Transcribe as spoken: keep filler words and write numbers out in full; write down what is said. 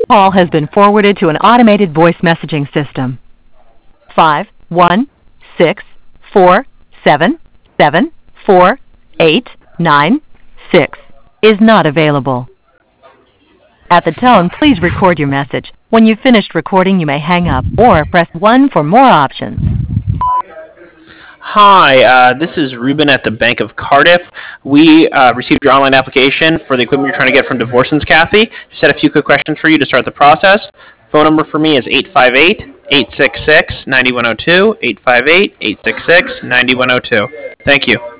call has been forwarded to an automated voice messaging system. Five one six four seven seven four eight nine six is not available. At the tone, please record your message. When you've finished recording, you may hang up or press one for more options. Hi, uh, this is Ruben at the Bank of Cardiff. We uh, received your online application for the equipment you're trying to get from Divorcens Kathy. Just had a few quick questions for you to start the process. Phone number for me is eight five eight, eight six six, nine one zero two, eight five eight, eight six six, nine one zero two. Thank you.